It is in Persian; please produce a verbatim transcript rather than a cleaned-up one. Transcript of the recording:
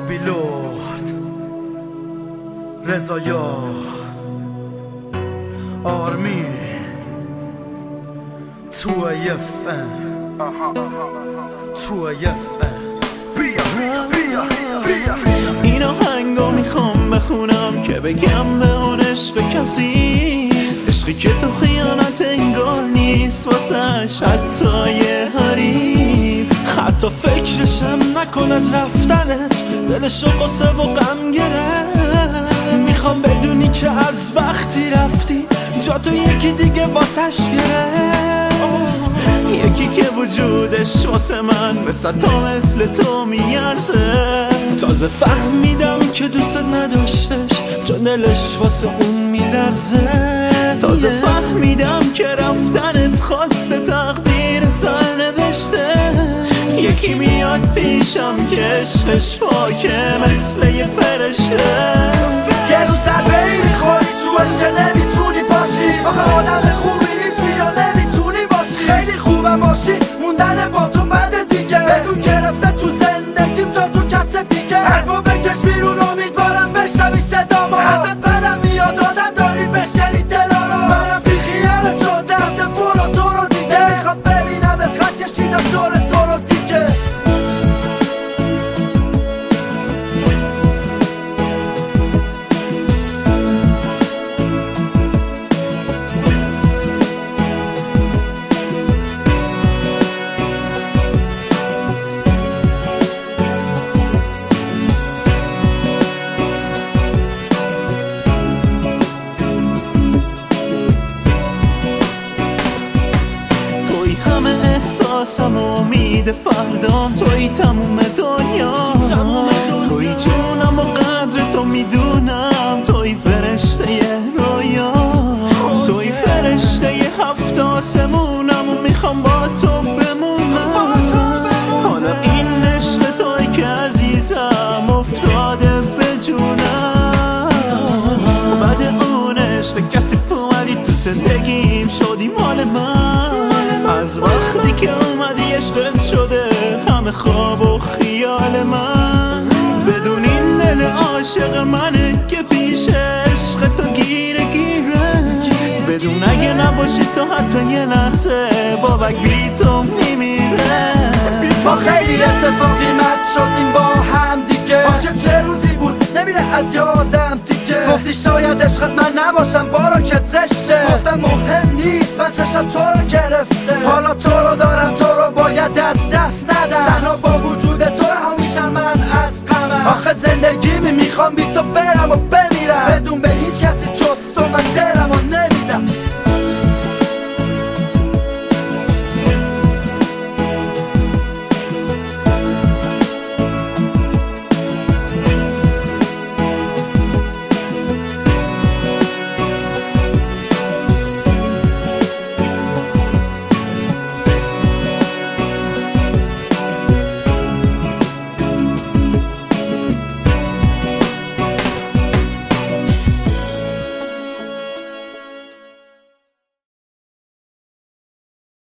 بابی لورد، رضایا، آرمین، تو یفن تو یفن بیا بیا بیا. این آهنگو میخوام بخونم که بگم به اون عشق کسی، عشقی که تو خیانت انگار نیست واسش حتی یه حریف. حتی فکرشم نکن از رفتنت، دلشو قصه و غم گرفت. میخوام بدونی که از وقتی رفتی جا تو یکی دیگه واسش گرفت، یکی که وجودش واسه من مثل تو مثل تو میارزه. تازه فهمیدم که دوست نداشتش چون دلش واسه اون میلرزه. تازه فهمیدم که رفتنت خواسته تقدیر سر نوشته. یکی میاد پیشم که عشقش پاکه مثل یه فرشته. یه روز ضربه‌ای میخوری تو عشق نمیتونی باشی، آخه آدم خوبی نیستی یا نمیتونی باشی. خیلی خوبه باشی موندن با تو بعد دیگه، بدون گرفته تو زندگیم جا تو کس دیگه. از ما بکش بیرون امیدوارم بشنوی صدامو، ازت بدم میاد آدم داری بشنی دلارو. منم بی خیالت شدم ده برو تو رو دیگه، میخواد ببینم ات خط کشیدم دور تو رو دیگه. احساسم و امید فردام، توی تموم دنیا، توی جونم و قدر تو میدونم. توی فرشته رویا، توی فرشته هفت آسمونم و میخوام با تو بمونم. حالا این عشق توی که عزیزم افتاده به جونم. بعد اون عشق کسی اومدی تو زندگیم شدی مال من. از وقتی که اومدی عشقت شده همه خواب و خیال من. بدون این دل عاشق منه که پیش عشق تو گیره گیره. بدون اگه نباشی تو حتی یه لحظه بابک بی تو میمیره. ما خیلی اتفاقی مد شدیم با هم دیگه، آخه چه روزی بود نمیره از یادم دیگه. گفتی شاید عشقت من نباشم بارا که زشه، گفتم مهم نیست من چشم تو رو گرفته. حالا تو رو دارم تو رو باید از دست ندم، تنها با وجود تو رها میشم من از غمم. آخه زندگی می میخوام بی تو برم و بمیرم، بدون به هیچ کسی جز تو من دل